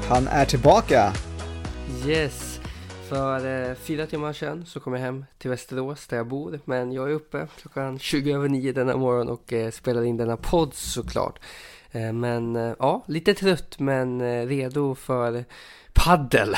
Han är tillbaka! Yes, för 4 timmar sedan så kom jag hem till Västerås där jag bor. Men jag är uppe klockan 20:09 denna morgon och spelar in denna podd såklart. Men ja, lite trött men redo för paddel.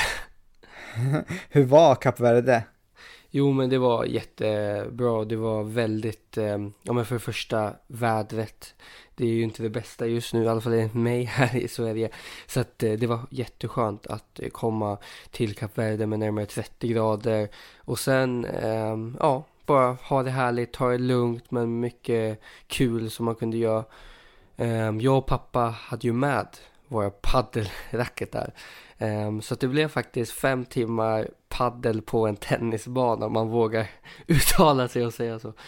Hur var Kap Verde? Jo, men det var jättebra. Det var väldigt, ja men för det första vädret. Det är ju inte det bästa just nu, i alla fall enligt mig här i Sverige. Så att det var jätteskönt att komma till Kap Verde med närmare 30 grader. Och sen, ja, bara ha det härligt, ta det lugnt men mycket kul som man kunde göra. Jag och pappa hade ju med våra paddelracketar. Så att det blev faktiskt 5 timmar paddel på en tennisbana om man vågar uttala sig och säga så.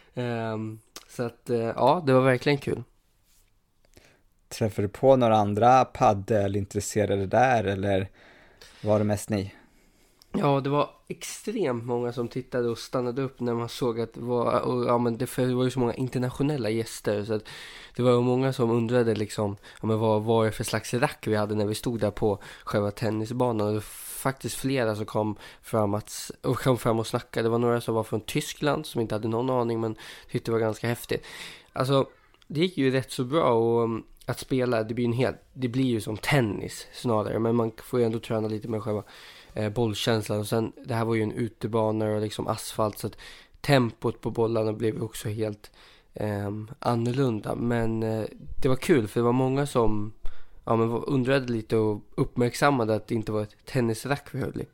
Så att ja, det var verkligen kul. Träffade du på några andra paddelintresserade där eller var det mest ni? Ja, det var extremt många som tittade och stannade upp när man såg att det var, och, ja, men det var ju så många internationella gäster så att det var många som undrade liksom, ja, men vad var det för slags rack vi hade när vi stod där på själva tennisbanan. Och det var faktiskt flera som kom fram och snackade. Det var några som var från Tyskland som inte hade någon aning men tyckte det var ganska häftigt. Alltså, det gick ju rätt så bra och att spela, det blir ju som tennis snarare, men man får ju ändå träna lite med själva bollkänslan. Och sen, det här var ju en utebana och liksom asfalt så att tempot på bollarna blev också helt annorlunda. Men det var kul för det var många som undrade lite och uppmärksammade att det inte var ett tennisrack vi höll i.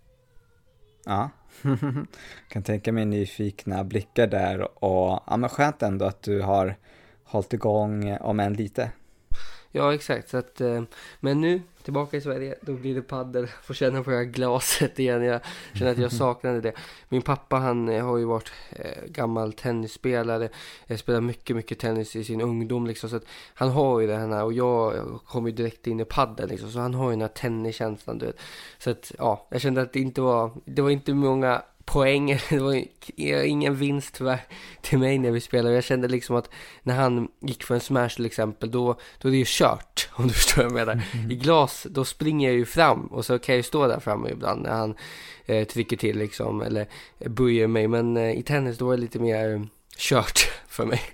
Ja, kan tänka mig nyfikna blickar där och ja, men skönt ändå att du har hållit igång om än lite. Ja, exakt. Så att, men nu, tillbaka i Sverige, då blir det paddel. Får känna på det här glaset igen. Jag känner att jag saknade det. Min pappa, han har ju varit gammal tennisspelare. Spelar mycket, mycket tennis i sin ungdom. Liksom, så att han har ju det här. Och jag kom ju direkt in i paddel. Liksom, så han har ju den här tenniskänslan. Du vet. Så att, ja, jag kände att det var inte många poänger, det var ingen vinst till mig när vi spelade. Jag kände liksom att när han gick för en smash till exempel, då är det ju kört, om du förstår vad jag menar. I glas, då springer jag ju fram och så kan jag ju stå där framme ibland när han trycker till liksom, eller böjer mig, men i tennis då är det lite mer kört för mig.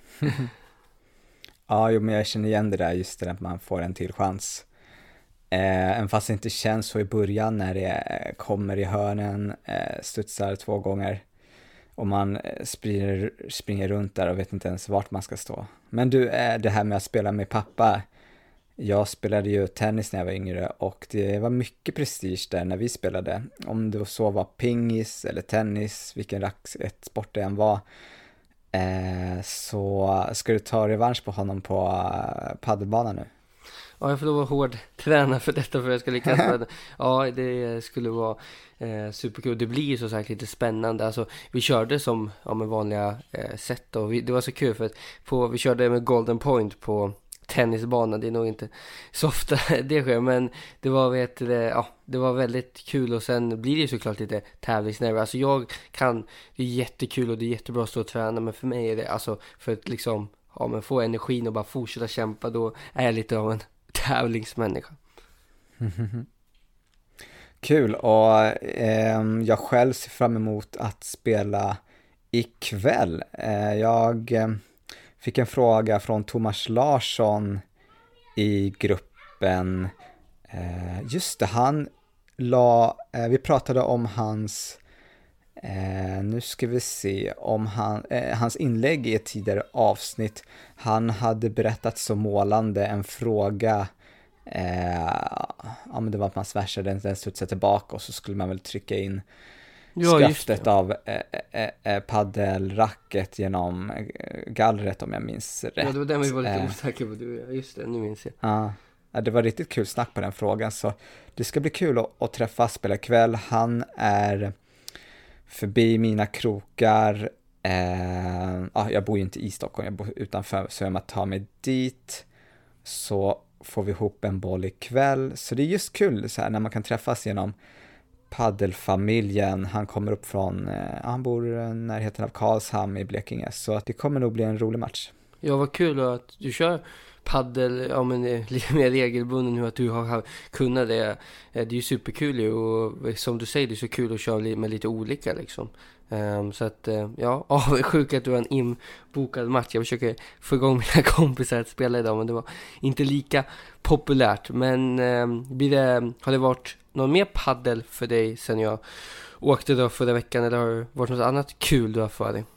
Ja, jo, men jag känner igen det där, just det att man får en till chans. Även fast det inte känns så i början när det kommer i hörnen, studsar 2 gånger och man springer runt där och vet inte ens vart man ska stå. Men du, det här med att spela med pappa, jag spelade ju tennis när jag var yngre och det var mycket prestige där när vi spelade. Om det så var pingis eller tennis, vilken ett sport det än var, så ska du ta revansch på honom på paddelbanan nu. Ja, jag får vara hård träna för detta för att jag ska lyckas med det. Ja, det skulle vara superkul. Det blir ju så sagt lite spännande. Alltså, vi körde som med vanliga sätt och det var så kul för att vi körde med Golden Point på tennisbanan. Det är nog inte så ofta det sker, men det var det var väldigt kul och sen blir det ju såklart lite tävlingsnerver. Alltså det är jättekul och det är jättebra att stå och träna, men för mig är det alltså för att liksom men få energin och bara fortsätta kämpa, då är jag lite av en tävlingsmänniska. Kul, och jag själv ser fram emot att spela ikväll. Jag fick en fråga från Thomas Larsson i gruppen. Just det, vi pratade om hans nu ska vi se om hans inlägg i ett tidigare avsnitt. Han hade berättat så målande en fråga, men det var att man swashade den studsade tillbaka och så skulle man väl trycka in skaftet av paddelracket genom gallret, om jag minns rätt. Ja, det var den vi var lite osäkra på. Just det, nu minns jag. Ja, det var riktigt kul snack på den frågan, så det ska bli kul att träffa spela kväll. Han är förbi mina krokar. Jag bor ju inte i Stockholm, jag bor utanför, så jag tar mig dit så får vi ihop en boll ikväll. Så det är just kul så här, när man kan träffas genom paddelfamiljen. Han kommer upp från, han bor i närheten av Karlshamn i Blekinge, så det kommer nog bli en rolig match. Ja, vad kul att du kör paddel, ja men lite mer regelbunden nu, att du har kunnat det. Det är ju superkul ju, och som du säger, det är så kul att köra med lite olika liksom. Så att ja, avundsjuk att du har en inbokad match. Jag försöker få igång mina kompisar att spela idag, men det var inte lika populärt. Men har det varit någon mer paddel för dig sen jag åkte då förra veckan, eller har det varit något annat kul du har för dig?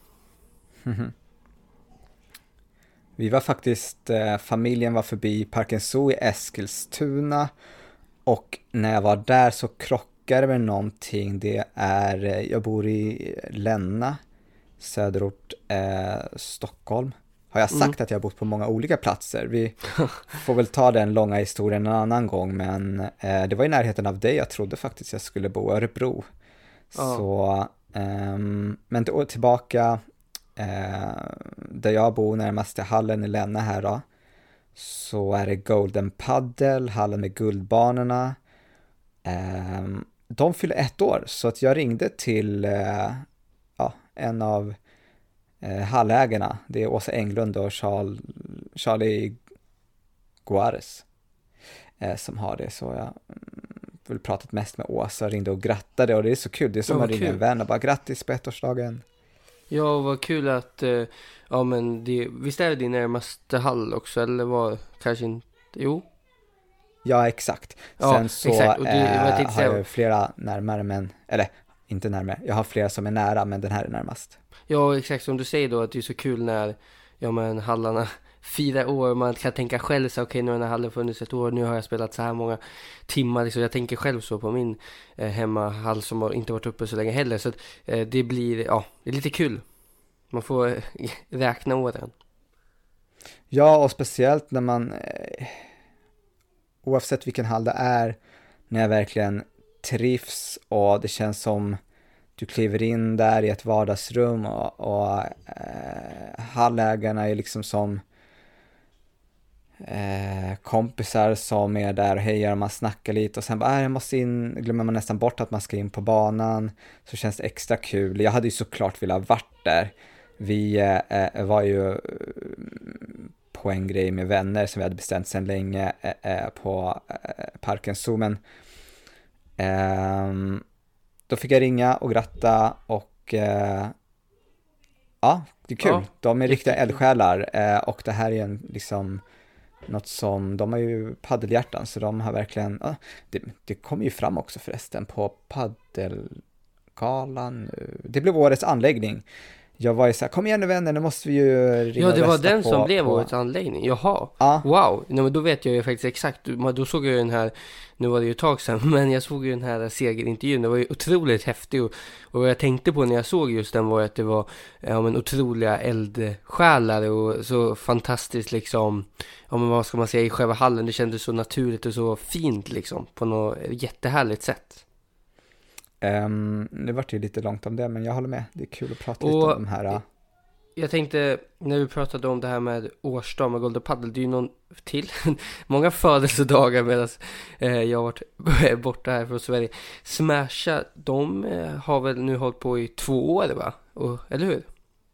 Vi var faktiskt, familjen var förbi Parken Zoo i Eskilstuna, och när jag var där så krockade med någonting. Jag bor i Länna, söderort Stockholm. Har jag sagt att jag har bott på många olika platser? Vi får väl ta den långa historien en annan gång, men det var i närheten av dig. Jag trodde faktiskt jag skulle bo i Örebro. Så, men tillbaka där jag bor, närmast till hallen i Länna här då, så är det Golden Paddle, hallen med guldbanorna. De fyller 1 år, så att jag ringde till en av hallägarna. Det är Åsa Englund och Charlie Guares som har det. Så jag vill pratat mest med Åsa, ringde och grattade, och det är så kul. Det är som att ringa en vän och bara grattis på 1-årsdagen. Ja, vad kul att men visst är det din närmaste hall också, eller vad, kanske inte, jo? Ja, exakt. Sen så exakt. Och har jag flera närmare, men, eller inte närmare, jag har flera som är nära, men den här är närmast. Ja, exakt, som du säger då, att det är så kul när hallarna 4 år, man kan tänka själv så okej, nu har den här hallen funnits 1 år, nu har jag spelat så här många timmar liksom. Jag tänker själv så på min hemmahall som har inte varit uppe så länge heller, så att, det blir, det är lite kul. Man får räkna åren. Ja, och speciellt när man oavsett vilken hall det är, när jag verkligen trivs och det känns som du kliver in där i ett vardagsrum, och hallägarna är liksom som kompisar som är där och hejar, och man snackar lite, och sen bara jag måste in, glömmer man nästan bort att man ska in på banan, så känns det extra kul. Jag hade ju såklart velat varit där. Vi var ju på en grej med vänner som vi hade bestämt sedan länge på Parken Zoo, men då fick jag ringa och gratta, och det är kul. De är riktiga eldsjälar, och det här är liksom något som, de har ju paddelhjärtan, så de har verkligen, det kommer ju fram också förresten på paddelgalan. Det blev årets anläggning. Jag var ju såhär, kom igen nu vänner, nu måste vi ju ringa. Ja, det var den som blev årets anläggning. Jaha, wow. Nej, men då vet jag ju faktiskt exakt. Då såg jag den här, nu var det ju ett tag sedan, men jag såg ju den här segerintervjun. Det var ju otroligt häftig, och vad jag tänkte på när jag såg just den var att det var otroliga eldsjälar, och så fantastiskt liksom, men vad ska man säga, i själva hallen. Det kändes så naturligt och så fint liksom, på något jättehärligt sätt. Det var ju lite långt om det, men jag håller med. Det är kul att prata lite om de här. Jag tänkte, när vi pratade om det här med årsdag med Golden Paddle, det är ju någon till, många födelsedagar medan jag har varit borta här från Sverige. Smasha, de har väl nu hållit på i 2 år, va? Eller hur?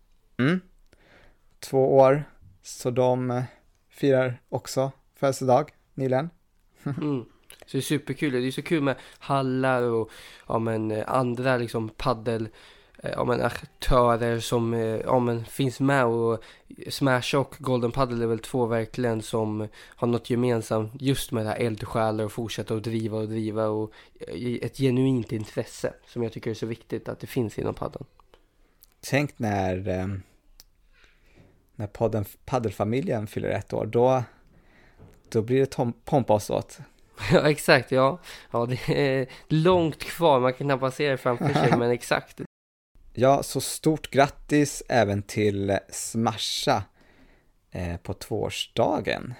2 år, så de firar också födelsedag nyligen. Så det är superkul. Det är så kul med hallar och andra liksom paddel aktörer som finns med, och Smash och Golden Paddle är väl 2 verkligen som har något gemensamt just med det här eldsjälar, och fortsätta att driva och ett genuint intresse som jag tycker är så viktigt att det finns inom paddeln. Tänk när paddelfamiljen fyller 1 år, då blir det pompa och såt. Ja, exakt, ja, det är långt kvar, man kan knappast se det framför sig, men exakt. Ja, så stort grattis även till Smasha på 2-årsdagen.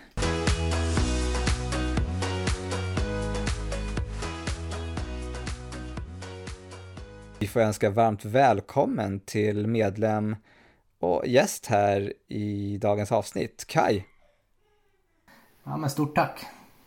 Vi får önska varmt välkommen till medlem och gäst här i dagens avsnitt, Kai. Ja, men stort tack.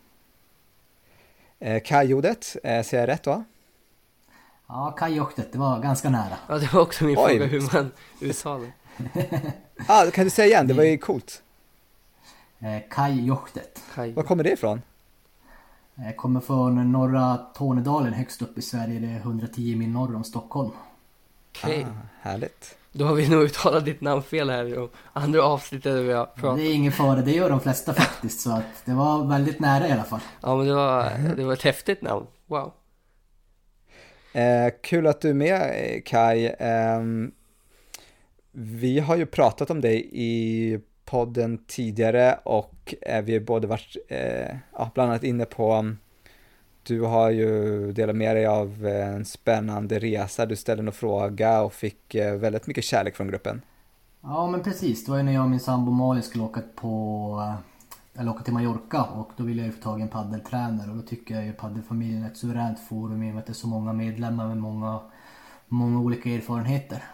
Kai-ordet, säger jag rätt då? Ja, Kai-ordet, det var ganska nära. Ja, det var också min fråga hur man uttalar. Kan du säga igen, det var ju coolt. Kai Jochtet. Var kommer det ifrån? Kommer från norra Tornedalen högst upp i Sverige. Det är 110 mil norr om Stockholm. Okej. Härligt. Då har vi nog uttalat ditt namn fel här och andra avsnitt där vi har pratat. Det är ingen fara, det gör de flesta faktiskt. Så att det var väldigt nära i alla fall. Ja, men det var ett häftigt namn. Wow. Kul att du är med, Kai. Vi har ju pratat om dig i podden tidigare och vi har både varit bland annat inne på, du har ju delat med dig av en spännande resa, du ställde en fråga och fick väldigt mycket kärlek från gruppen. Ja men precis, det var ju när jag och min sambo Malin skulle åka till Mallorca och då ville jag ju få tag i en paddeltränare och då tycker jag ju paddelfamiljen är ett suveränt forum i och med att det är så många medlemmar med många olika erfarenheter.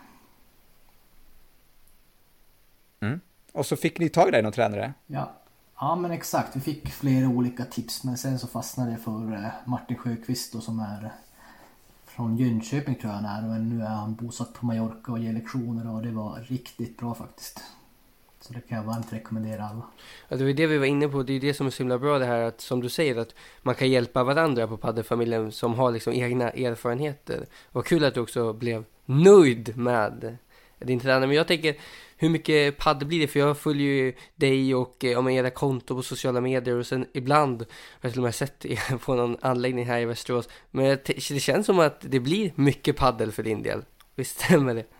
Och så fick ni tag i dig någon tränare? Ja men exakt, vi fick flera olika tips men sen så fastnade jag för Martin Sjöqvist då, som är från Jönköping tror jag han är, och nu är han bosatt på Mallorca och ger lektioner och det var riktigt bra faktiskt. Så det kan jag varmt rekommendera alla. Ja, det var det vi var inne på, det är det som är så himla bra det här att som du säger att man kan hjälpa varandra på paddelfamiljen som har liksom egna erfarenheter. Och kul att du också blev nöjd med din tränare. Men jag tänker, hur mycket paddel blir det? För jag följer ju dig och era konto på sociala medier och sen ibland har jag till och med sett på någon anläggning här i Västerås. Men det känns som att det blir mycket paddel för din del. Visst stämmer det?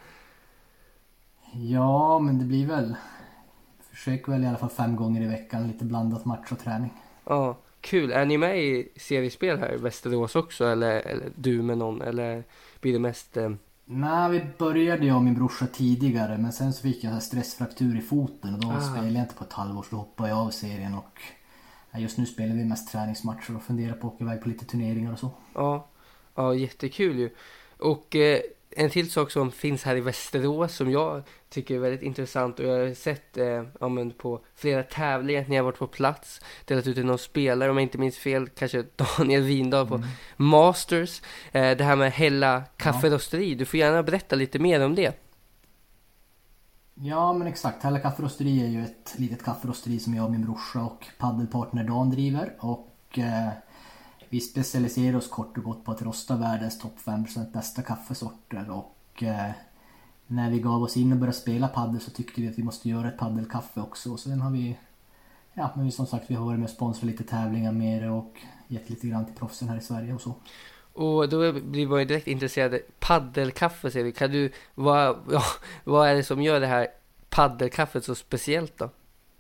Ja men det blir väl, försöker väl i alla fall 5 gånger i veckan, lite blandat match och träning. Ja, kul. Är ni med i seriespel här i Västerås också? Eller du med någon? Eller blir det mest... Nej, vi började jag och min brorsa tidigare men sen så fick jag en stressfraktur i foten och då spelade jag inte på ett halvår så då hoppade jag av serien och just nu spelar vi mest träningsmatcher och funderar på att åka iväg på lite turneringar och så. Ja, jättekul ju. Och en till sak som finns här i Västerås som jag tycker är väldigt intressant och jag har sett på flera tävlingar när jag varit på plats, delat ut till någon spelare om jag inte minns fel, kanske Daniel Windahl på Masters, det här med Hälla kafferosteri, du får gärna berätta lite mer om det. Ja men exakt, Hälla kafferosteri är ju ett litet kafferosteri som jag och min brorsa och paddelpartner Dan driver och vi specialiserar oss kort och gott på att rosta världens topp 5% bästa kaffesorter och när vi gav oss in och började spela paddel så tyckte vi att vi måste göra ett paddelkaffe också. Och sen har vi, men som sagt vi har varit med och sponsrat lite tävlingar med det och gett lite grann till proffsen här i Sverige och så. Och då blir man ju direkt intresserad. Paddelkaffe säger vi. Kan du, vad är det som gör det här paddelkaffet så speciellt då?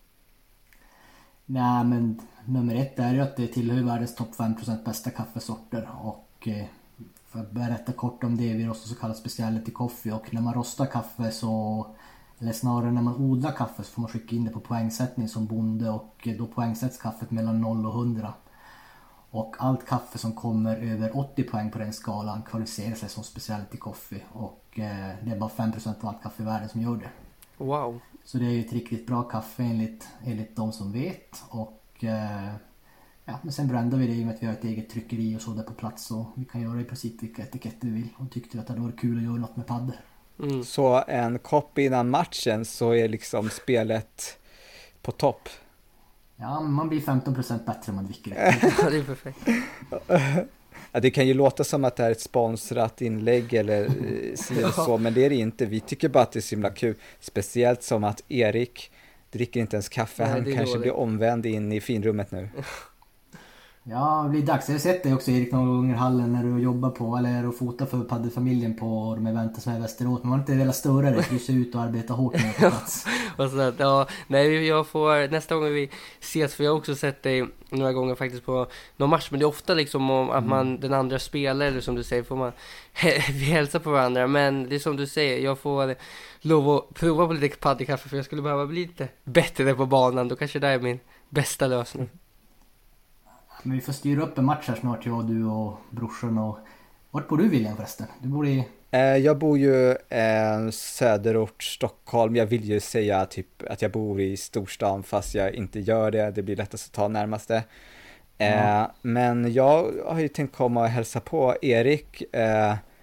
Nej men nummer 1 är ju att det tillhör världens topp 5% bästa kaffesorter och för att berätta kort om det, vi rostar så kallat specialty coffee och när man rostar kaffe så, eller snarare när man odlar kaffe så får man skicka in det på poängsättning som bonde och då poängsätts kaffet mellan 0 och 100 och allt kaffe som kommer över 80 poäng på den skalan kvalificerar sig som specialty coffee och det är bara 5% av allt kaffe i världen som gör det. Wow. Så det är ju ett riktigt bra kaffe enligt de som vet och men sen brandar vi det i och med att vi har ett eget tryckeri och så där på plats och vi kan göra i princip vilka etiketter vi vill och tyckte att det var kul att göra något med paddel. Så en kopp innan matchen så är liksom spelet på topp? Ja, men man blir 15% bättre om man dricker det. Ja, det är perfekt. Ja, det kan ju låta som att det är ett sponsrat inlägg eller så, men det är det inte. Vi tycker bara att det är så himla kul. Speciellt som att Erik dricker inte ens kaffe. Nej, han kanske blir omvänd in i finrummet nu. Ja, det blir dags. Jag har sett dig också Erik någon gång i hallen när du jobbar på eller och fotar för paddelfamiljen på de eventen som är i Västerås. Men man har inte velat störa dig, du ser ut och arbeta hårt med på plats. Jag får nästa gång vi ses, för jag har också sett dig några gånger faktiskt på någon match, men det är ofta liksom om att man den andra spelar eller som du säger får man vi hälsar på varandra, men det är som du säger, jag får lov att prova på lite paddelkaffe för jag skulle behöva bli lite bättre på banan, då kanske det är min bästa lösning. Men vi får styra upp en match här snart, jag, du och brorsan. Och vart bor du William förresten? Du bor i... Jag bor ju söderort Stockholm. Jag vill ju säga typ att jag bor i storstan fast jag inte gör det. Det blir lättast att ta närmaste. Men jag har ju tänkt komma och hälsa på Erik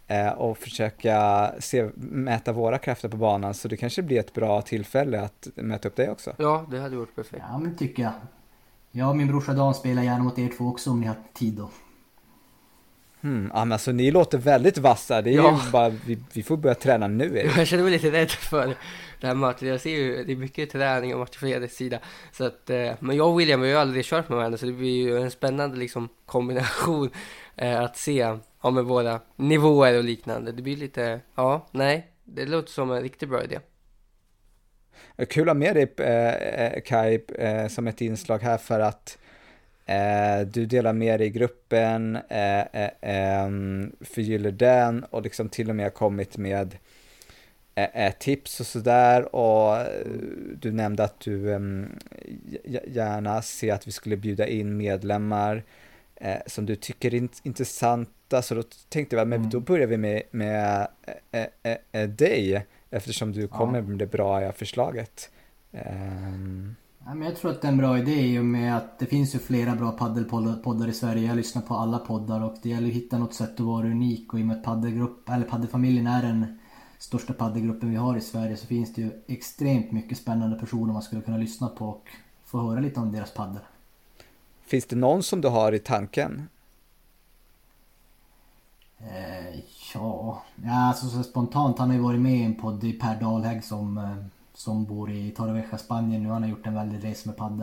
och försöka mäta våra krafter på banan, så det kanske blir ett bra tillfälle att möta upp dig också. Ja, det hade varit perfekt. Ja, men tycker jag. Jag och min brorsa Dan spelar gärna mot er två också om ni har tid då. Ja, men alltså ni låter väldigt vassa. Det är ju bara, vi får börja träna nu. Jag känner mig lite rädd för det här mötet. Jag ser ju, det är mycket träning och match från Eders sida. Så att, men jag och William, vi har ju aldrig kört med varandra, så det blir ju en spännande liksom kombination att se med våra nivåer och liknande. Det blir lite, det låter som en riktigt bra idé. Kul att ha med dig Kai som ett inslag här, för att du delar med dig i gruppen, förgyller den och liksom till och med kommit med tips och sådär, och du nämnde att du gärna ser att vi skulle bjuda in medlemmar som du tycker är intressanta, så då tänkte jag, men då börjar vi med dig, eftersom du kommer med det bra förslaget. Ja, men jag tror att det är en bra idé i och med att det finns ju flera bra paddelpoddar i Sverige. Jag lyssnar på alla poddar och det gäller att hitta något sätt att vara unik, och i och med att paddelfamiljen är den största paddelgruppen vi har i Sverige, så finns det ju extremt mycket spännande personer man skulle kunna lyssna på och få höra lite om deras paddel. Finns det någon som du har i tanken? Alltså så spontant, han har ju varit med i en podd i Per Dahlhägg som bor i Torrevieja, Spanien nu. Han har gjort en väldig resa med padel.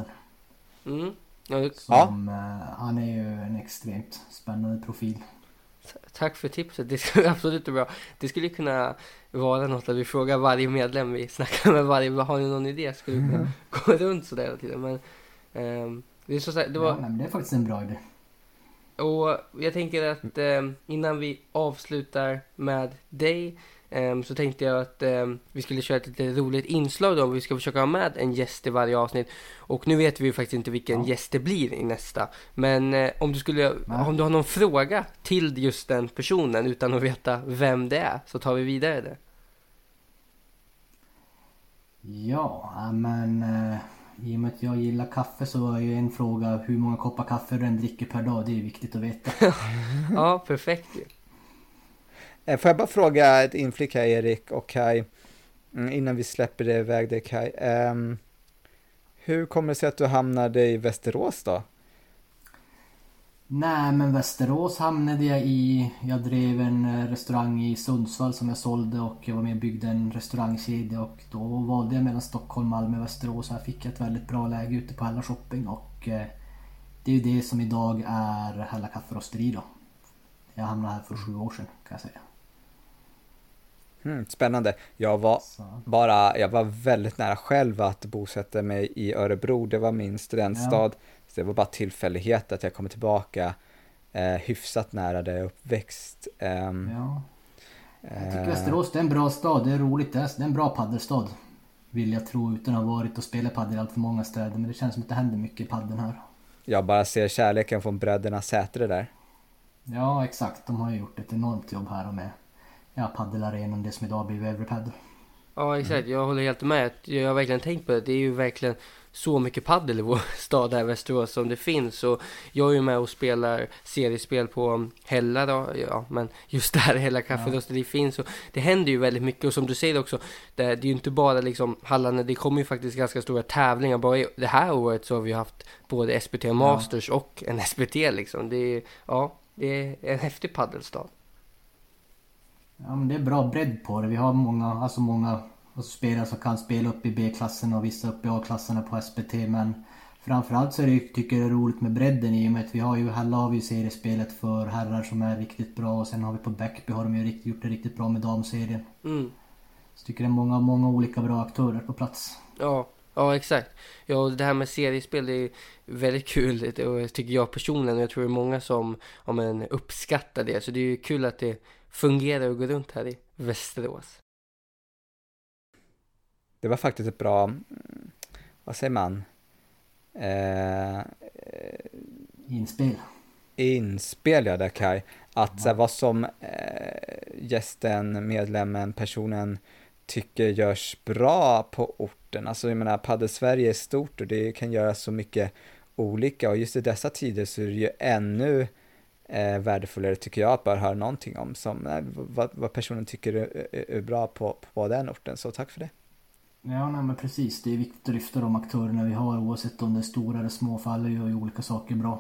Han är ju en extremt spännande profil. Tack för tipset, det skulle absolut bli bra. Det skulle kunna vara något att vi frågar varje medlem vi snackar med har ni någon idé? Skulle vi kunna gå runt sådär hela tiden. Men det är så det var... men det är faktiskt en bra idé. Och jag tänker att innan vi avslutar med dig, så tänkte jag att vi skulle köra ett lite roligt inslag då. Vi ska försöka ha med en gäst i varje avsnitt. Och nu vet vi ju faktiskt inte vilken gäst det blir i nästa. Men om du har någon fråga till just den personen utan att veta vem det är, så tar vi vidare det. Ja, men i och med att jag gillar kaffe så är ju en fråga hur många koppar kaffe den dricker per dag. Det är viktigt att veta. Ja, perfekt. Får jag bara fråga ett inflick här, Erik och Kai, innan vi släpper det iväg dig, Kai. Hur kommer det sig att du hamnade i Västerås då? Nej, men Västerås hamnade jag i. Jag drev en restaurang i Sundsvall som jag sålde, och jag var med och byggde en restaurangkedja, och då valde jag mellan Stockholm, Malmö och Västerås. Här fick jag ett väldigt bra läge ute på Hälla Shopping, och det är ju det som idag är Hälla Kafferosteri då. Jag hamnade här för 7 år sedan, kan jag säga. Spännande. Jag var väldigt nära själv att bosätta mig i Örebro. Det var min studentstad. Så det var bara tillfällighet att jag kom tillbaka hyfsat nära där jag är uppväxt. Jag tycker Västerås, det är en bra stad. Det är roligt. Det är en bra paddelstad, vill jag tro, utan att ha varit och spelat paddel i allt för många städer. Men det känns som att det händer mycket i paddeln här. Jag bara ser kärleken från bröderna Sätre där. Ja, exakt. De har ju gjort ett enormt jobb här med paddelarenan, det som idag blir Everypaddle. Ja, exakt. Jag håller helt med. Jag har verkligen tänkt på det. Det är ju verkligen så mycket paddel i vår stad här i Västerås som det finns. Och jag är ju med och spelar seriespel på Hälla då. Ja, men just där Hälla Kafferosteri finns. Och det händer ju väldigt mycket. Och som du säger också, det är ju inte bara liksom Hallarna. Det kommer ju faktiskt ganska stora tävlingar. Bara det här året så har vi haft både SPT Masters och en SPT liksom. Det är en häftig paddelstad. Ja, men det är bra bredd på det. Vi har många spelare som kan spela upp i B-klassen och vissa upp i A-klasserna på SPT. Men framförallt så tycker jag det är roligt med bredden, i och med att vi har ju seriespelet för herrar som är riktigt bra. Och sen har vi på Bäckby har de ju gjort det riktigt bra med damserien. Så tycker det är många olika bra aktörer på plats. Ja, exakt. Ja, det här med seriespel är väldigt kul, och tycker jag personligen, och jag tror det är många som uppskattar det. Så det är ju kul att det fungerar och går runt här i Västerås. Det var faktiskt ett bra, vad säger man? Inspel, ja, där Kai. Att vad som gästen, medlemmen, personen tycker görs bra på orten. Alltså jag menar, Padel Sverige är stort och det kan göra så mycket olika, och just i dessa tider så är det ju ännu värdefullare tycker jag att bara höra någonting om som vad personen tycker är bra på den orten, så tack för det. Ja, nej, men precis. Det är viktigt att lyfta de aktörerna vi har, oavsett om det är stora eller små fall, gör ju olika saker bra.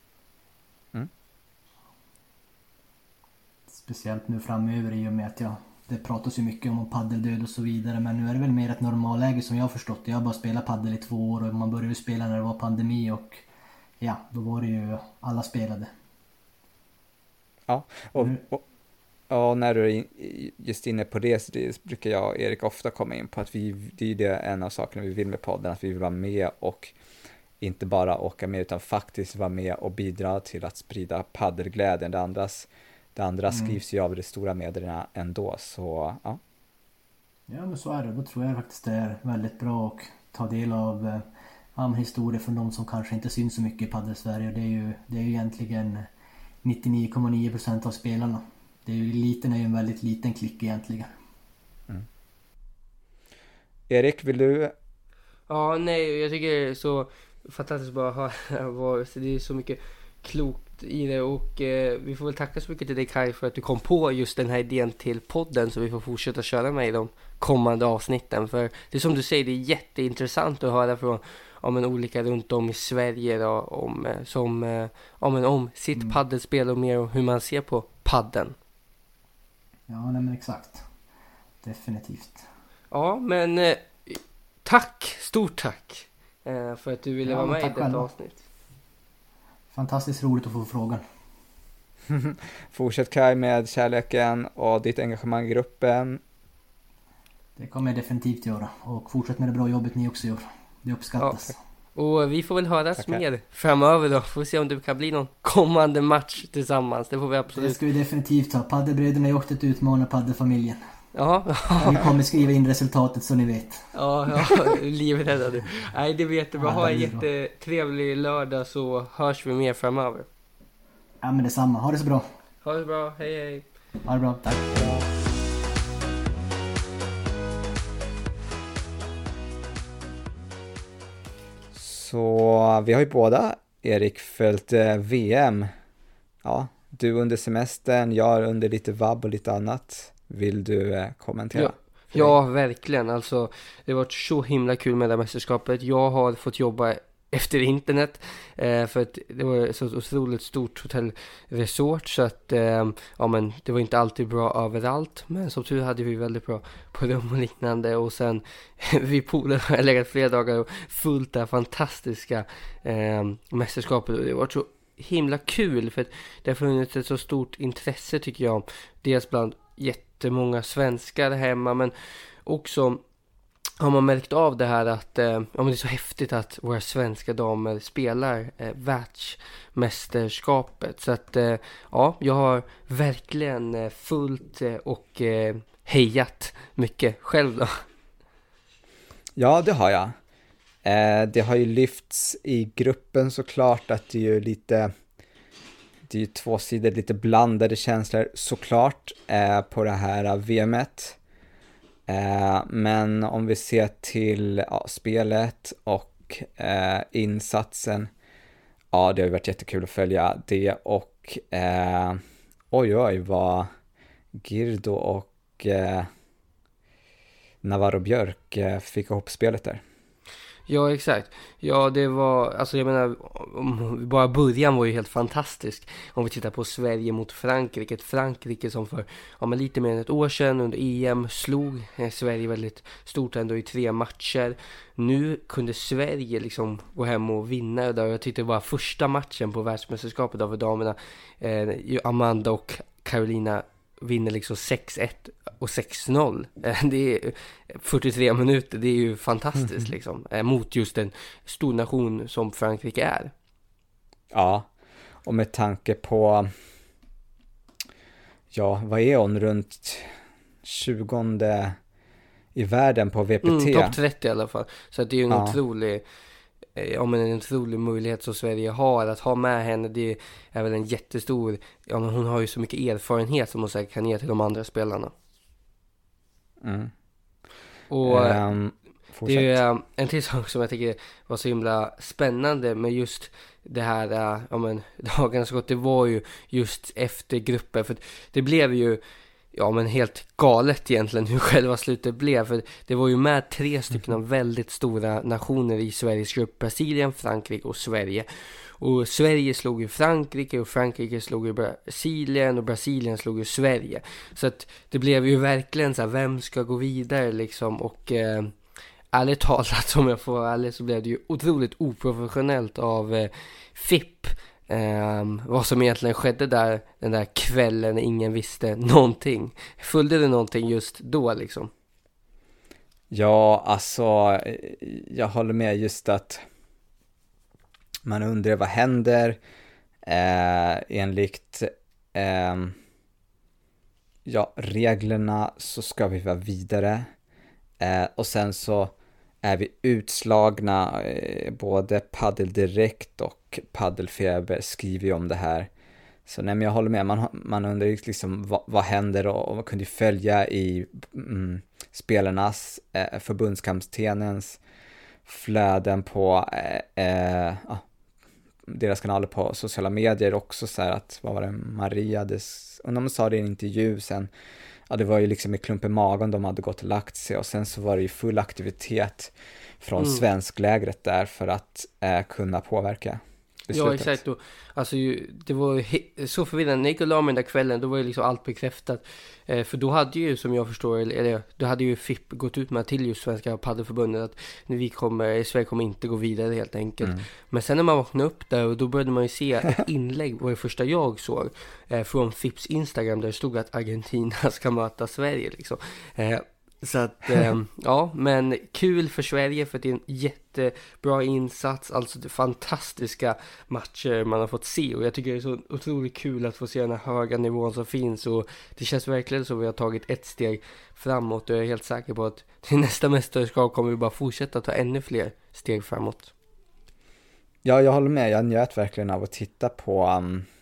Speciellt nu framöver i och med att det pratas ju mycket om paddeldöd och så vidare, men nu är det väl mer ett normalläge som jag har förstått. Jag har bara spelat paddel i 2 år och man började ju spela när det var pandemi och ja, då var det ju alla spelade. Ja, och när du är just inne på det, så det brukar jag och Erik ofta komma in på att det är en av sakerna vi vill med podden, att vi vill vara med och inte bara åka med utan faktiskt vara med och bidra till att sprida paddelglädjen. Det andra skrivs ju av de stora medierna ändå, så ja. Ja, men så är det. Då tror jag faktiskt det är väldigt bra att ta del av historier från de som kanske inte syns så mycket i paddel-Sverige. Det är ju egentligen 99,9% av spelarna. Eliten är ju en väldigt liten klick egentligen. Erik, vill du? Ja, nej, jag tycker det är så fantastiskt bara att höra. Det är så mycket klokt i det, och vi får väl tacka så mycket till dig, Kai, för att du kom på just den här idén till podden, så vi får fortsätta köra med i de kommande avsnitten. För det är som du säger, det är jätteintressant att höra från olika runt om i Sverige då, om sitt paddelspel och mer om hur man ser på paddeln. Ja, nej, men exakt. Definitivt. Ja, men stort tack för att du ville vara med i detta avsnitt. Fantastiskt roligt att få frågan. Fortsätt, Kai, med kärleken och ditt engagemang i gruppen. Det kommer jag definitivt göra. Och fortsätt med det bra jobbet ni också gör. Det uppskattas. Ja. Och vi får väl höras mer framöver då. Får se om det kan bli någon kommande match tillsammans. Det får vi absolut. Det ska vi definitivt ha. Paddelbröderna är åkt att utmana paddelfamiljen. Ja. Vi kommer skriva in resultatet så ni vet. Ja, livrädda du. Nej, det vet du. Ha en jättetrevlig lördag, så hörs vi mer framöver. Ja, men detsamma. Ha det så bra. Ha det bra. Hej. Ha det bra. Tack. Så vi har ju båda, Erik, följt VM. Ja, du under semestern, jag under lite vabb och lite annat. Vill du kommentera? Ja, verkligen. Alltså, det har varit så himla kul med det här mästerskapet. Jag har fått jobba efter internet för att det var så otroligt stort hotellresort, så att men det var inte alltid bra överallt, men som tur hade vi väldigt bra på rum och liknande, och sen vi polare har legat flera dagar och fullt det här fantastiska mästerskapet, och det var så himla kul för att det har funnits ett så stort intresse, tycker jag, dels bland jättemånga svenskar hemma, men också har man märkt av det här att det är så häftigt att våra svenska damer spelar världsmästerskapet. Så att jag har verkligen fullt och hejat mycket själv då. Ja, det har jag. Det har ju lyfts i gruppen såklart att det är ju 2 sidor, lite blandade känslor såklart på det här VM:et. Men om vi ser till spelet och insatsen, det har varit jättekul att följa det, och vad Girdo och Navarro Björk fick ihop spelet där. Ja, exakt. Ja, det var, alltså jag menar, bara början var ju helt fantastisk. Om vi tittar på Sverige mot Frankrike. Ett Frankrike som för lite mer än ett år sedan under EM slog Sverige väldigt stort ändå i 3 matcher. Nu kunde Sverige liksom gå hem och vinna där. Jag tyckte det var första matchen på världsmästerskapet av damerna. Amanda och Carolina vinner liksom 6-1 och 6-0. Det är 43 minuter. Det är ju fantastiskt liksom. Mot just en stor nation som Frankrike är. Ja, och med tanke på vad är hon? Runt 20:e i världen på VPT. Topp 30 i alla fall. Så att det är ju en otrolig möjlighet som Sverige har att ha med henne. Det är väl en jättestor, hon har ju så mycket erfarenhet som hon säkert kan ge till de andra spelarna. Mm. Och fortsätt. Det är ju en till sak som jag tycker var så himla spännande med just det här, dagarna så gott, det var ju just efter grupper, för det blev ju helt galet egentligen hur själva slutet blev, för det var ju med 3 stycken av väldigt stora nationer i Sveriges grupp, Brasilien, Frankrike och Sverige. Och Sverige slog ju Frankrike och Frankrike slog ju Brasilien och Brasilien slog ju Sverige. Så att det blev ju verkligen så här, vem ska gå vidare liksom, och ärligt talat, om jag får vara ärlig, så blev det ju otroligt oprofessionellt av FIP. Vad som egentligen skedde där den där kvällen när ingen visste någonting. Följde det någonting just då liksom? Ja, alltså jag håller med, just att man undrar vad händer. Enligt reglerna så ska vi vara vidare, och sen så är vi utslagna. Både Padel Direkt och Padelfeber skriver ju om det här. Så nej, men jag håller med, man undrar liksom vad händer, och man kunde följa i spelarnas förbundskaptenens flöden på deras kanaler på sociala medier också, så här att, vad var det, Maria, och de sa det i en intervju sen, det var ju liksom i klumpen i magen, de hade gått och lagt sig, och sen så var det ju full aktivitet från svensklägret där för att kunna påverka beslutet. Ja, exakt. Och, alltså, det var så förvirrande. När jag gick och la mig den där kvällen, då var ju liksom allt bekräftat. För då hade ju, som jag förstår, då hade ju FIP gått ut med till just Svenska Padelförbundet att Sverige kommer inte gå vidare helt enkelt. Men sen när man vaknade upp där, och då började man ju se ett inlägg, var det första jag såg, från FIPs Instagram, där det stod att Argentina ska möta Sverige liksom. Så att, men kul för Sverige, för det är en jättebra insats, alltså det fantastiska matcher man har fått se, och jag tycker det är så otroligt kul att få se den här höga nivån som finns, och det känns verkligen som vi har tagit ett steg framåt, och jag är helt säker på att till nästa mästerskap kommer vi bara fortsätta ta ännu fler steg framåt. Ja, jag håller med, jag njöt verkligen av att titta på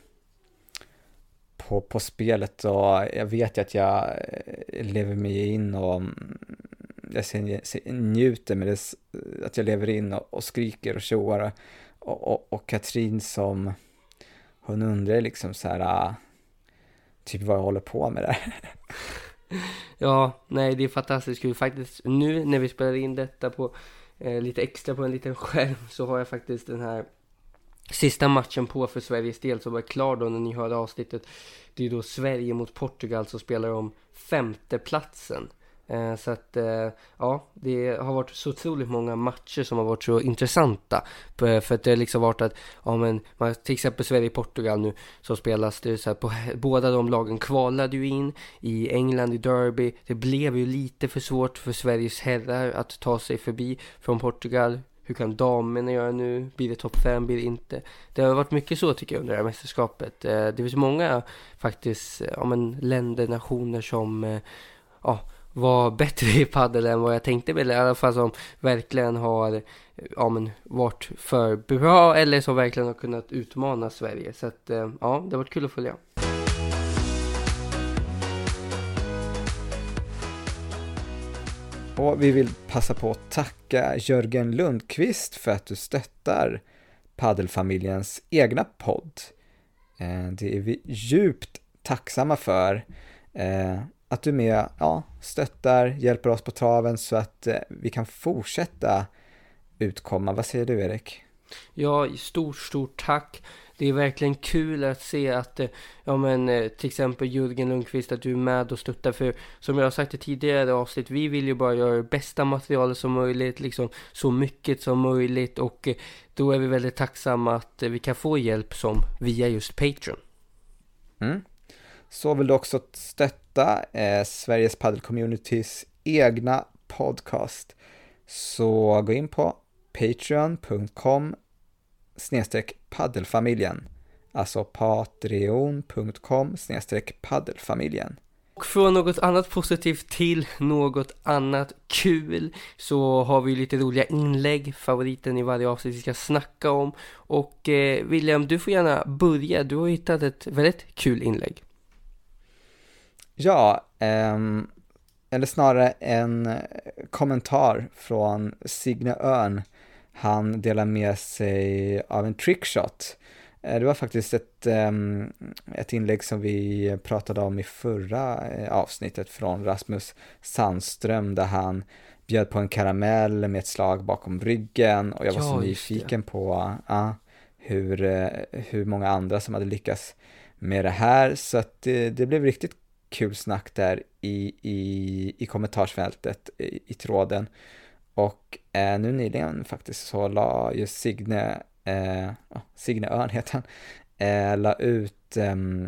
spelet, och jag vet ju att jag lever mig in, och jag njuter med det, att jag lever in och skriker och tjoar, och Katrin, som hon undrar liksom så här, typ vad jag håller på med där. Ja, nej, det är fantastiskt kul faktiskt. Nu när vi spelar in detta på lite extra på en liten skärm, så har jag faktiskt den här sista matchen på för Sveriges del, som var klar då när ni hörde avsnittet. Det är då Sverige mot Portugal, som spelar om 5:e platsen. Så att det har varit så otroligt många matcher som har varit så intressanta, för att det har liksom varit att till exempel Sverige-Portugal nu, så spelas det så här, på båda de lagen kvalade ju in i England i Derby. Det blev ju lite för svårt för Sveriges herrar att ta sig förbi från Portugal. Hur kan damerna göra nu? Blir det topp 5? Blir det inte? Det har varit mycket så, tycker jag, under det här mästerskapet. Det finns många faktiskt länder, nationer som var bättre i padel än vad jag tänkte, eller i alla fall som verkligen har varit för bra, eller som verkligen har kunnat utmana Sverige. Så att det har varit kul att följa. Och vi vill passa på att tacka Jörgen Lundqvist för att du stöttar Padelfamiljens egna podd. Det är vi djupt tacksamma för, att du med stöttar, hjälper oss på traven så att vi kan fortsätta utkomma. Vad säger du, Erik? Ja, stort tack. Det är verkligen kul att se att till exempel Jörgen Lundqvist, att du är med och stöttar, för som jag har sagt i tidigare avsnitt, vi vill ju bara göra det bästa materialet som möjligt, liksom så mycket som möjligt, och då är vi väldigt tacksamma att vi kan få hjälp som via just Patreon. Så vill du också stötta Sveriges Padel Communitys egna podcast, så gå in på patreon.com/paddelfamiljen, alltså patreon.com/paddelfamiljen. Och från något annat positivt till något annat kul, så har vi lite roliga inlägg, favoriten i varje avsnitt vi ska snacka om. Och William, du får gärna börja. Du har hittat ett väldigt kul inlägg. Ja, eller snarare en kommentar från Signe Örn. Han delar med sig av en trickshot. Det var faktiskt ett inlägg som vi pratade om i förra avsnittet från Rasmus Sandström, där han bjöd på en karamell med ett slag bakom ryggen, och jag var så nyfiken på hur många andra som hade lyckats med det här, så att det blev riktigt kul snack där i kommentarsfältet i tråden. Och nu nyligen faktiskt så la ju Signe Örn heter han, la ut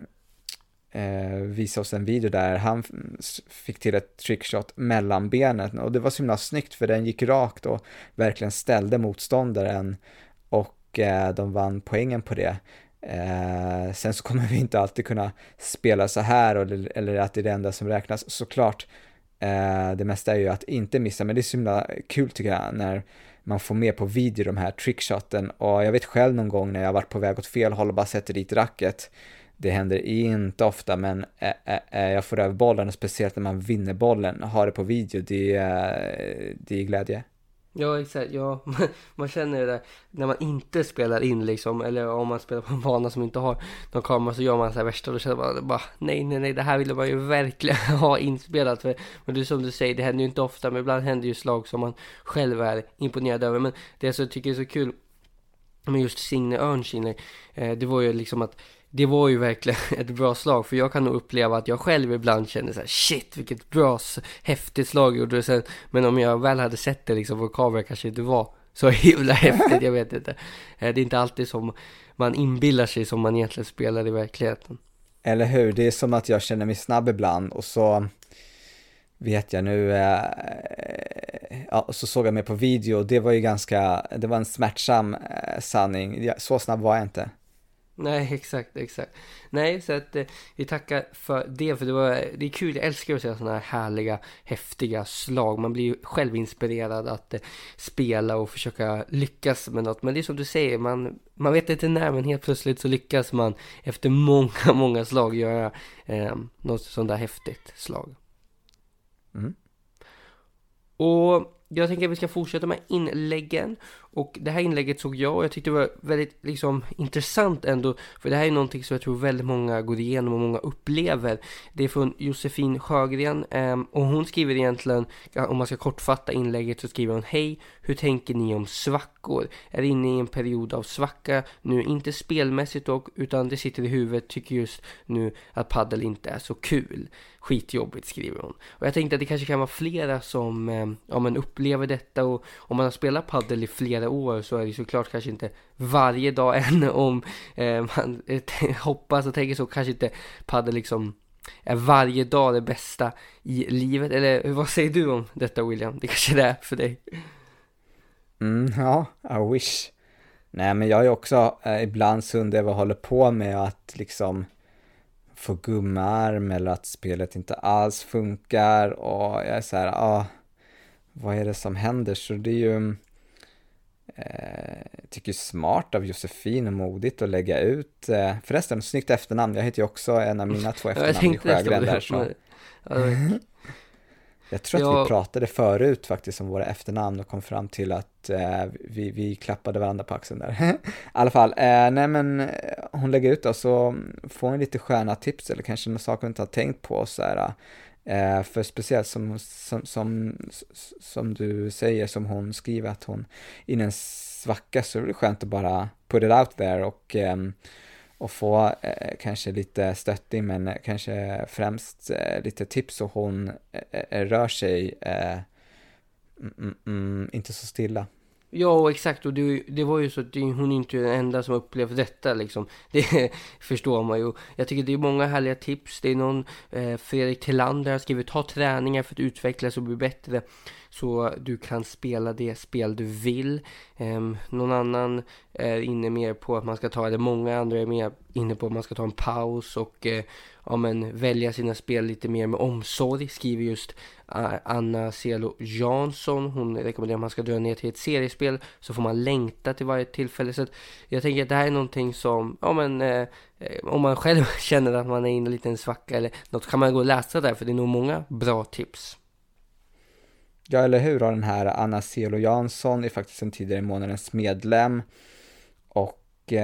visa oss en video där han fick till ett trickshot mellan benen, och det var så himla snyggt för den gick rakt och verkligen ställde motståndaren, och de vann poängen på det. Sen så kommer vi inte alltid kunna spela så här, eller att det är det enda som räknas, såklart. Det mesta är ju att inte missa, men det är så himla kul tycker jag när man får med på video de här trickshoten. Och jag vet själv någon gång när jag har varit på väg åt fel håll och bara sätter dit racket. Det händer inte ofta, men jag får över bollen, och speciellt när man vinner bollen, har det på video, det är glädje. Ja, exakt. Ja, man känner det där när man inte spelar in liksom, eller om man spelar på en bana som inte har någon kamera, så gör man så här värsta, och då känner man bara nej, det här vill man ju verkligen ha inspelat. Men det är som du säger, det händer ju inte ofta, men ibland händer ju slag som man själv är imponerad över. Men det jag tycker är så kul med just Signe Örns inlägg, det var ju liksom att det var ju verkligen ett bra slag, för jag kan nog uppleva att jag själv ibland känner så här: shit, vilket bra, häftigt slag gjorde det sen. Men om jag väl hade sett det liksom på kamera, kanske inte var så himla häftigt, jag vet inte. Det är inte alltid som man inbillar sig som man egentligen spelar i verkligheten. Eller hur, det är som att jag känner mig snabb ibland, och så vet jag nu, och så såg jag mig på video, och det var en smärtsam sanning, så snabb var jag inte. Nej, exakt. Nej, så att vi tackar för det, för det är kul, jag älskar att se sådana här härliga, häftiga slag. Man blir ju själv inspirerad att spela och försöka lyckas med något. Men det är som du säger, man vet inte när, men helt plötsligt så lyckas man efter många slag göra något sånt där häftigt slag. Mm. Och jag tänker att vi ska fortsätta med inläggen. Och det här inlägget såg jag, och jag tyckte det var väldigt liksom intressant ändå. För det här är någonting som jag tror väldigt många går igenom och många upplever. Det är från Josefin Sjögren. Och hon skriver egentligen, om man ska kortfatta inlägget, så skriver hon: hej, hur tänker ni om svackor? Är inne i en period av svacka nu, inte spelmässigt dock, utan det sitter i huvudet, tycker just nu att paddel inte är så kul. Skitjobbigt, skriver hon. Och jag tänkte att det kanske kan vara flera som man upplever detta, och om man har spelat paddel i flera år så är det såklart kanske inte varje dag än, om man hoppas och tänker så, kanske inte paddel liksom är varje dag det bästa i livet. Eller vad säger du om detta, William? Det kanske är det för dig. Ja, I wish. Nej, men jag är också ibland sund över att hålla på med att liksom få gummarm, eller att spelet inte alls funkar, och jag är så här, vad är det som händer? Så det är ju jag tycker smart av Josefin och modigt att lägga ut, förresten snyggt efternamn, jag heter ju också en av mina 2 efternamn i Sjögren där, så jag tror att vi pratade förut faktiskt om våra efternamn och kom fram till att vi klappade varandra på axeln där. I alla fall, nej men hon lägger ut, och så får hon lite sköna tips, eller kanske några saker hon inte har tänkt på så här. För speciellt som du säger, som hon skriver, att hon in en svacka, så är det skönt att bara put it out there och få kanske lite stöttning, men kanske främst lite tips, och hon rör sig inte så stilla. Ja, exakt, och det var ju så att hon inte är den enda som upplevde detta liksom. Det förstår man ju. Jag tycker det är många härliga tips. Det är någon Fredrik Tillander har skrivit: ta träningar för att utvecklas och bli bättre, så du kan spela det spel du vill. Någon annan är inne mer på att man ska ta, eller många andra är mer inne på att man ska ta en paus och välja sina spel lite mer med omsorg, skriver just Anna Cielo Jansson. Hon rekommenderar att man ska dra ner till ett seriespel, så får man längta till varje tillfälle. Så att jag tänker att det här är någonting som om man själv känner att man är inne lite en svacka eller något, kan man gå och läsa där, för det är nog många bra tips. Ja, eller hur? Och den här Anna Cielo Jansson är faktiskt en tidigare månadens medlem. Och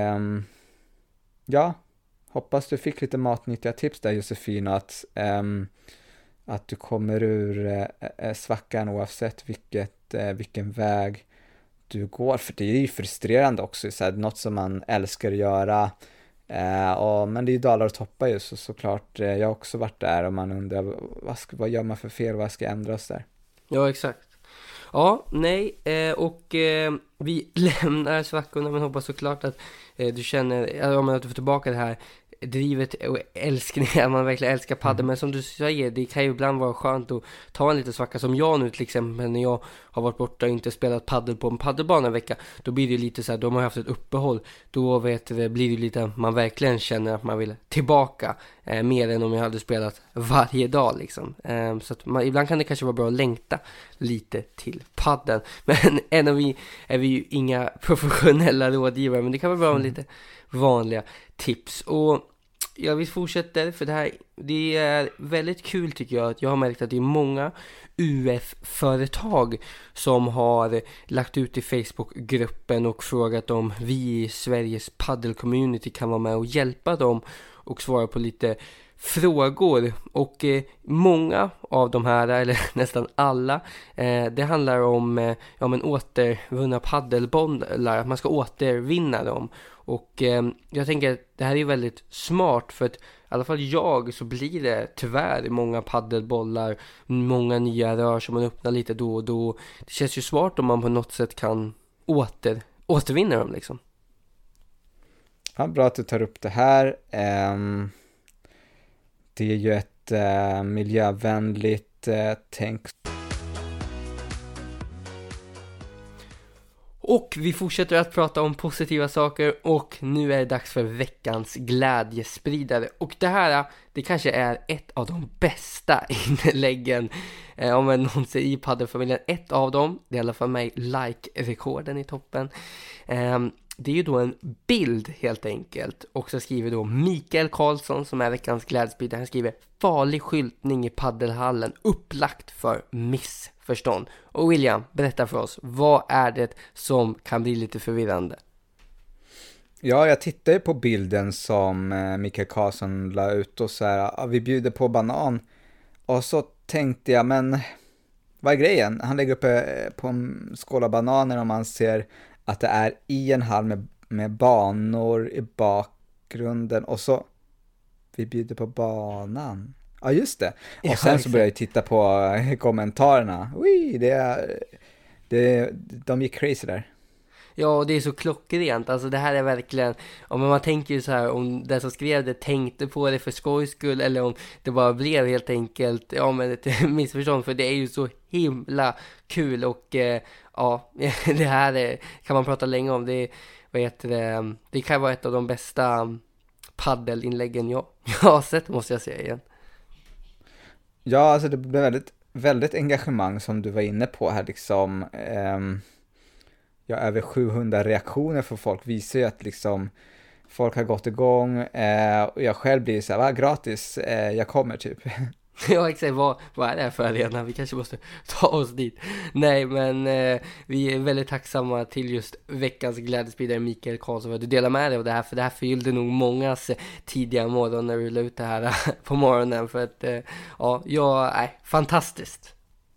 ja, hoppas du fick lite matnyttiga tips där, Josefin, att du kommer ur svackan oavsett vilken väg du går. För det är ju frustrerande också, så här, något som man älskar att göra. Men det är ju dalar och toppar ju, så såklart. Jag har också varit där och man undrar vad gör man för fel, vad ska ändras där? Ja, exakt. Ja, nej, vi lämnar svackorna, men hoppas såklart att du känner, att du får tillbaka det här drivet och älskningen, man verkligen älskar padel. Men som du säger, det kan ju ibland vara skönt att ta en liten svacka, som jag nu till exempel, när jag har varit borta och inte spelat paddel på en paddelbana en vecka, då blir det lite så här, då har man haft ett uppehåll, då blir det lite, man verkligen känner att man vill tillbaka mer än om jag hade spelat varje dag liksom. Så att ibland kan det kanske vara bra att längta lite till paddeln, men är vi ju inga professionella rådgivare, men det kan vara bra med lite vanliga tips. Och jag vill fortsätta, för det är väldigt kul tycker jag, att jag har märkt att det är många UF-företag som har lagt ut i Facebook-gruppen och frågat om vi i Sveriges paddel-community kan vara med och hjälpa dem och svara på lite frågor. Och många av de här, eller nästan alla, det handlar om återvunna paddelbollar, att man ska återvinna dem. Och jag tänker att det här är väldigt smart, för att i alla fall så blir det tyvärr många paddelbollar, många nya rör som man öppnar lite då och då. Det känns ju smart om man på något sätt kan återvinna dem liksom. Ja, bra att du tar upp det här. Det är ju ett miljövänligt tänk. Och vi fortsätter att prata om positiva saker, och nu är det dags för veckans glädjespridare. Och det kanske är ett av de bästa inläggen om man någonsin i paddelfamiljen. Ett av dem, det är i alla fall mig, like-rekorden i toppen. Det är ju då en bild helt enkelt, och så skriver då Mikael Karlsson, som är veckans glädjespridare, han skriver: farlig skyltning i paddelhallen, upplagt för missförstånd. Och William, berätta för oss, vad är det som kan bli lite förvirrande? Ja, jag tittade på bilden som Mikael Karlsson la ut, och så här, vi bjuder på banan. Och så tänkte jag, men vad är grejen? Han lägger upp på en skål av bananer, och man ser att det är i en hall med banor i bakgrunden, och så vi bjuder på banan. Ja, just det. Och sen så började jag titta på kommentarerna. De gick crazy där. Ja, det är så klockrent. Alltså det här är verkligen, om man tänker ju så här, om den som skrev det tänkte på det för skojs skull, eller om det bara blev helt enkelt ett missförstånd, för det är ju så himla kul. Och det här kan man prata länge om. Det kan vara ett av de bästa paddelinläggen jag har sett, måste jag säga igen. Ja, alltså det blev väldigt, väldigt engagemang som du var inne på här liksom. Över 700 reaktioner från folk visar ju att liksom folk har gått igång, och jag själv blir så här, gratis, jag kommer typ. Ja, exakt. Vad är det här för arena? Vi kanske måste ta oss dit. Nej, men vi är väldigt tacksamma till just veckans glädjespridare Mikael Karlsson för att du delar med dig av det här, för det här fyllde nog mångas tidiga morgon när du la ut det här på morgonen, för att fantastiskt.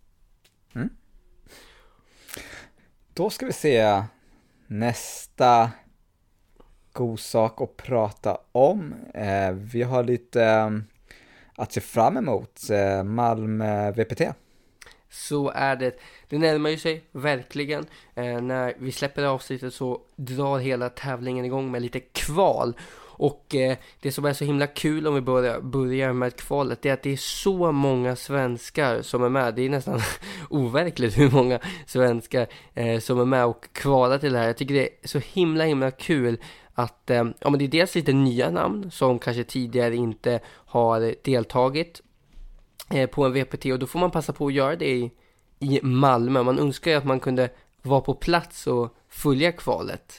Då ska vi se nästa god sak att prata om. Vi har lite att se fram emot, Malmö VPT. Så är det. Det närmar ju sig verkligen. När vi släpper avsnittet så drar hela tävlingen igång med lite kval. Och det som är så himla kul om vi börjar med kvalet, det är att det är så många svenskar som är med. Det är nästan overkligt hur många svenskar som är med och kvalar till det här. Jag tycker det är så himla kul att men det är dels lite nya namn som kanske tidigare inte har deltagit på en VPT, och då får man passa på att göra det i Malmö. Man önskar ju att man kunde vara på plats och följa kvalet.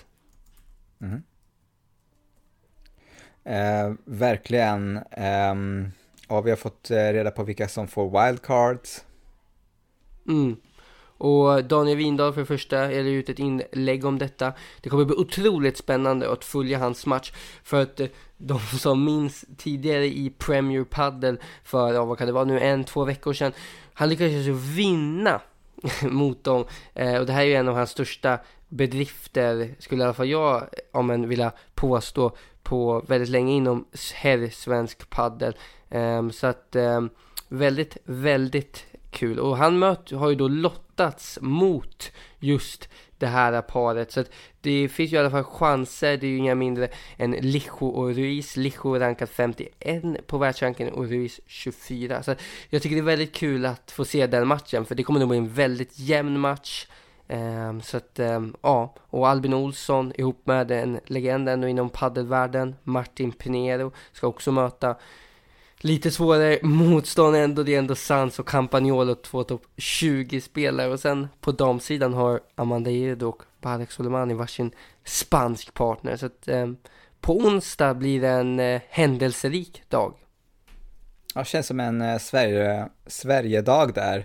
Verkligen. Vi har fått reda på vilka som får wildcards. Och Daniel Windahl för det första är ut ett inlägg om detta. Det kommer bli otroligt spännande att följa hans match. För att de som minns tidigare i Premier Padel för, vad kan det vara nu, 1-2 veckor sedan. Han lyckades ju vinna mot dem. Och det här är ju en av hans största bedrifter, skulle i alla fall jag vilja påstå, på väldigt länge inom svensk paddel. Så att väldigt, väldigt kul. Och han har ju då lottats mot just det här paret. Så att det finns ju i alla fall chanser. Det är ju inga mindre än Lijo och Ruiz. Lijo rankad 51 på världsranken och Ruiz 24. Så jag tycker det är väldigt kul att få se den matchen. För det kommer nog bli en väldigt jämn match. Så att ja, och Albin Olsson ihop med en legend ändå inom paddelvärlden, Martin Pinero, ska också möta lite svårare motstånd ändå. Det är ändå Sanz och Campagnolo, 2 topp 20 spelare. Och sen på damsidan har Amanda Irdo och Barek Soleimani varsin spansk partner. Så att på onsdag blir det en händelserik dag. Ja, det känns som en Sverige-dag där.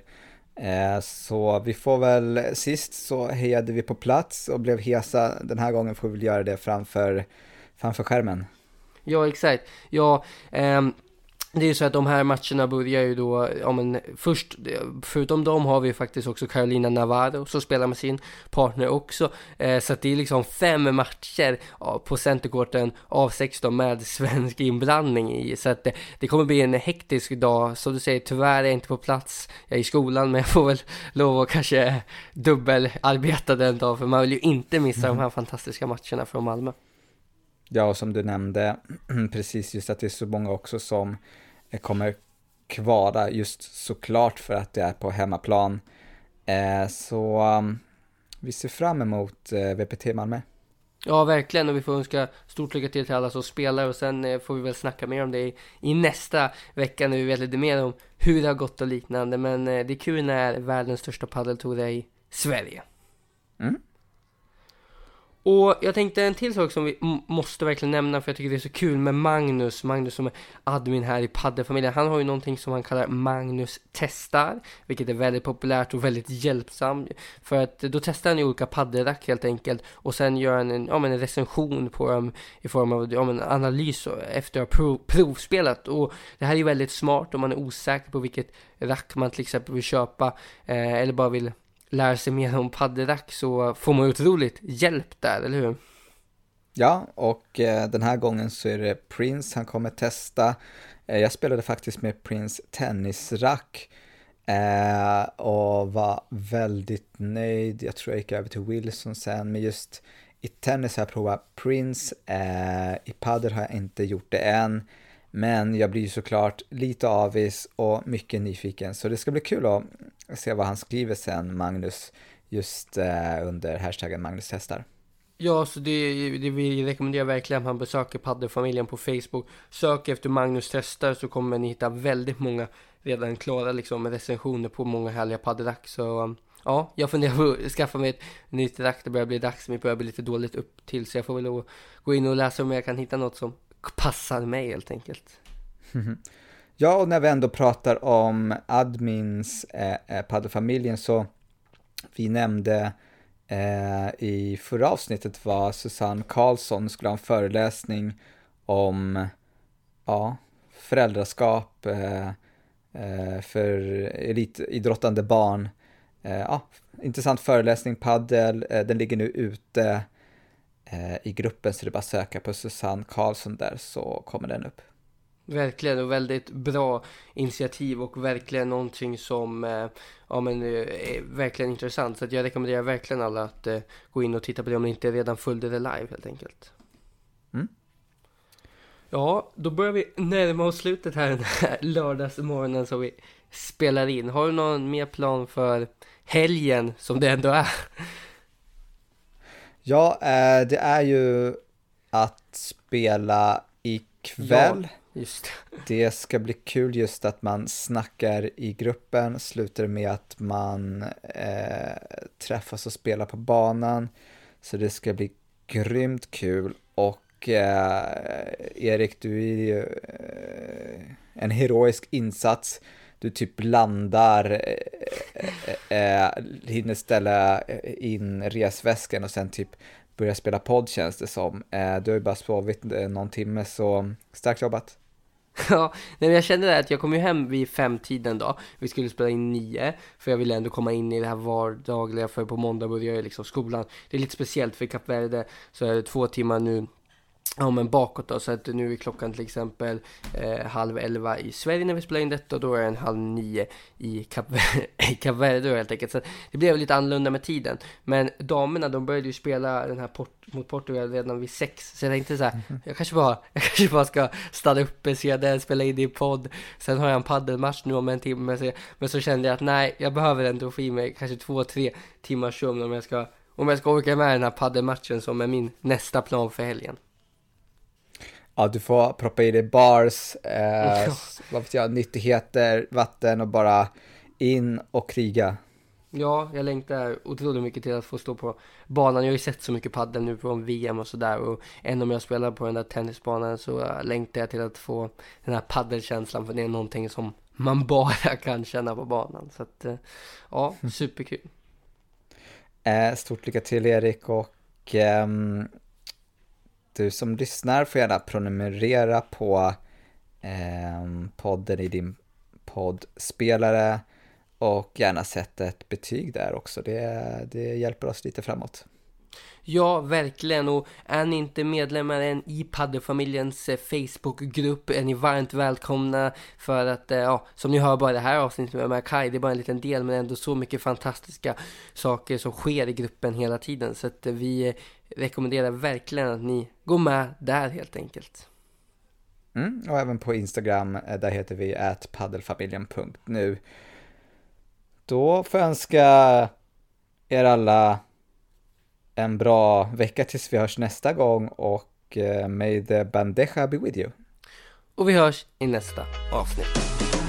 Så vi får väl, sist så hejade vi på plats och blev hesa. Den här gången får vi väl göra det framför skärmen. Ja, exakt. Ja, det är ju så att de här matcherna börjar ju då, först, förutom dem har vi faktiskt också Carolina Navarro som spelar med sin partner också. Så att det är liksom 5 matcher på centerkorten av 16 med svensk inblandning i. Så att det kommer bli en hektisk dag. Så du säger, tyvärr är jag inte på plats. Jag är i skolan, men jag får väl lov att kanske dubbelarbeta den dag. För man vill ju inte missa de här fantastiska matcherna från Malmö. Ja, och som du nämnde, precis, just att det är så många också som kommer kvara just såklart för att det är på hemmaplan. Så vi ser fram emot VPT Malmö. Ja, verkligen, och vi får önska stort lycka till alla som spelar, och sen får vi väl snacka mer om det i nästa vecka när vi vet lite mer om hur det har gått och liknande. Men det är kul när världens största paddeltour är i Sverige. Och jag tänkte en till sak som vi måste verkligen nämna, för jag tycker det är så kul med Magnus som är admin här i paddelfamiljen. Han har ju någonting som han kallar Magnus testar, vilket är väldigt populärt och väldigt hjälpsamt. För att då testar han ju olika paddelrack helt enkelt, och sen gör han en recension på dem i form av en analys efter att ha provspelat. Och det här är ju väldigt smart om man är osäker på vilket rack man till exempel vill köpa, eller bara vill lära sig mer om paddelrack, så får man otroligt hjälp där, eller hur? Ja, och den här gången så är det Prince han kommer testa. Jag spelade faktiskt med Prince tennisrack och var väldigt nöjd. Jag tror jag gick över till Wilson sen, men just i tennis har jag provat Prince. I paddel har jag inte gjort det än, men jag blir såklart lite avis och mycket nyfiken, så det ska bli kul att se vad han skriver sen, Magnus, just under hashtaggen Magnus testar. Ja, så det vi rekommenderar verkligen att man besöker paddelfamiljen på Facebook. Sök efter Magnus testar, så kommer ni hitta väldigt många redan klara liksom recensioner på många härliga paddelrack. Så ja, jag funderar på att skaffa mig ett nytt rack. Det börjar bli dags, men det börjar bli lite dåligt upp till, så jag får väl gå in och läsa om jag kan hitta något som passar mig helt enkelt. Ja, och när vi ändå pratar om admins paddelfamiljen, så vi nämnde i förra avsnittet var Susanne Karlsson skulle ha en föreläsning om föräldraskap för elitidrottande barn. Intressant föreläsning, paddel. Den ligger nu ute i gruppen, så det är bara att söka på Susanne Karlsson där, så kommer den upp. Verkligen, och väldigt bra initiativ, och verkligen någonting som är verkligen intressant. Så att jag rekommenderar verkligen alla att gå in och titta på det om ni inte redan följde det live helt enkelt. Ja, då börjar vi närma oss slutet här den här lördagsmorgonen som vi spelar in. Har du någon mer plan för helgen som det ändå är? Ja, det är ju att spela ikväll. Ja, just det ska bli kul just att man snackar i gruppen, slutar med att man träffas och spelar på banan. Så det ska bli grymt kul. Och Erik, du är ju en heroisk insats. Du typ landar hinner ställa in resväskan och sen typ börja spela podd, känns det som. Du har ju bara sovit någon timme, så starkt jobbat. Ja, nej, men jag kände det att jag kom ju hem vid 5-tiden då. Vi skulle spela in 9, för jag ville ändå komma in i det här vardagliga, för på måndag börjar ju liksom skolan. Det är lite speciellt för Kap Verde, så är det 2 timmar nu. Ja, men bakåt då, så att nu är klockan till exempel 10:30 i Sverige när vi spelar in detta, och då är det 8:30 i Kap Verde helt enkelt. Så det blev lite annorlunda med tiden. Men damerna, de började ju spela den här mot Portugal redan vid 6, så jag tänkte så här, jag kanske bara ska stanna uppe, se det, spela in det i podd. Sen har jag en paddelmatch nu om en timme, men så kände jag att nej, jag behöver ändå få i mig kanske 2-3 timmars sömn om jag ska orka med den här paddelmatchen som är min nästa plan för helgen. Ja, du får proppa i dig bars, vad vet jag, nyttigheter, vatten och bara in och kriga. Ja, jag längtar otroligt mycket till att få stå på banan. Jag har ju sett så mycket paddel nu på VM och sådär, och än om jag spelar på den där tennisbanan så längtar jag till att få den här paddelkänslan, för det är någonting som man bara kan känna på banan. Så att, ja, superkul. Stort lycka till, Erik, och du som lyssnar får gärna prenumerera på podden i din poddspelare, och gärna sätta ett betyg där också. Det hjälper oss lite framåt. Ja, verkligen. Och är ni inte medlemmar än i Paddelfamiljens Facebookgrupp är ni varmt välkomna, för att, ja, som ni hör bara det här avsnittet med Kai, det är bara en liten del, men ändå så mycket fantastiska saker som sker i gruppen hela tiden. Så att vi rekommenderar verkligen att ni går med där helt enkelt. Och även på Instagram, där heter vi @paddelfamiljen.nu. Då får jag önska er alla en bra vecka tills vi hörs nästa gång, och may the bandeja be with you. Och vi hörs i nästa avsnitt.